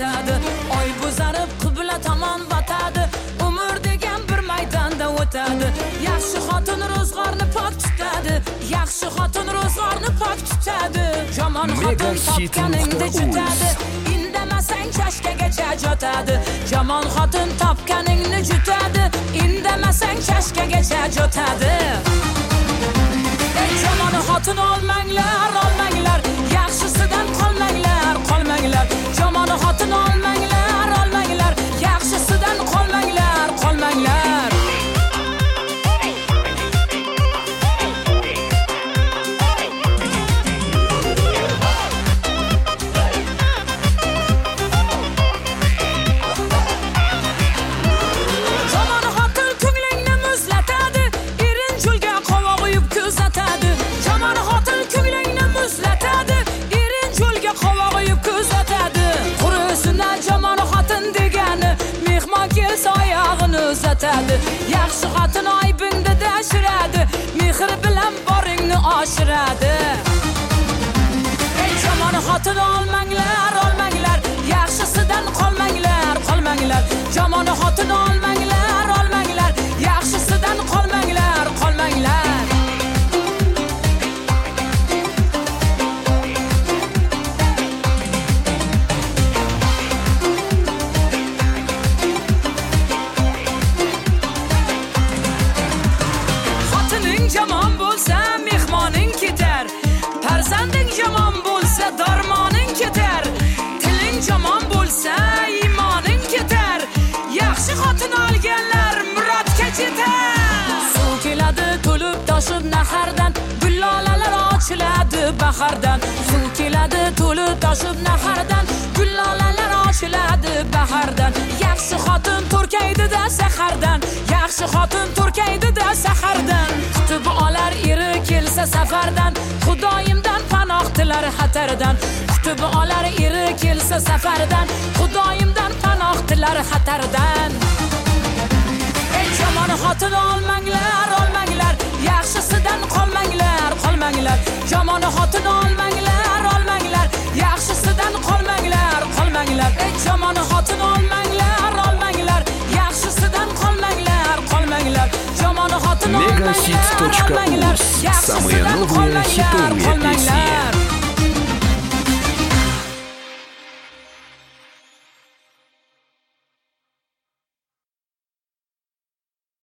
yetadi. Oy bo'zarib qibla tomon botadi. Umr degan bir maydonda o'tadi. Yaxshi xotin ro'zg'orni pok tutadi. Yaxshi xotin ro'zg'orni pok tutadi. Yomon xotin topganingda jutadi. Indamasang chashkagacha jotadi. Yomon xotin topganingni jutadi. Indamasang chashkagacha jotadi. Yomon xotin olmanglar, olmanglar. Yaxshisidan qolmanglar, qolmanglar. Yomon xotin olmanglar, olmanglar. Yaxshisidan qolmanglar, qolmanglar. Uzatadi. Yaxshi xotin aybingda dashiradi. Mehr bilan boringni oshiradi. Yomon xotin olmanglar, olmanglar. Yaxshisidan qolmanglar, qolmanglar. Yomon xotin olmanglar, olmanglar. Yaxshisidan qolmanglar, qolmanglar. Yomon bo'lsa mehmoning ketar. Farzanding yomon bo'lsa darmoning ketar. Tiling yomon bo'lsa iymoning ketar. Yaxshi xotin olganlar murodga yetar. Suv keladi to'lib toshib nahardan. Gullolalar ochiladi bahardan. Suv keladi to'lib toshib nahardan. Gullolalar ochiladi bahardan. Yaxshi xotin turkaydi-da sahardan. Yaxshi xotin turkaydi-da sahardan. Kutib olar eri kelsa safardan. Xudoyimdan panoh tilar xatardan. Kutib olar eri kelsa safardan. Xudoyimdan panoh tilar xatardan. Yomon xotin olmanglar, olmanglar. Yaxshisidan qolmanglar, qolmanglar. Yomon xotin olmanglar, olmanglar. Yaxshisidan qolmanglar, qolmanglar. Yomon xotin olmanglar, olmanglar. Yaxshisidan qolmanglar, qolmanglar. Yomon xotin olmanglar, olmanglar. Megahit.uz. Самые новые хиты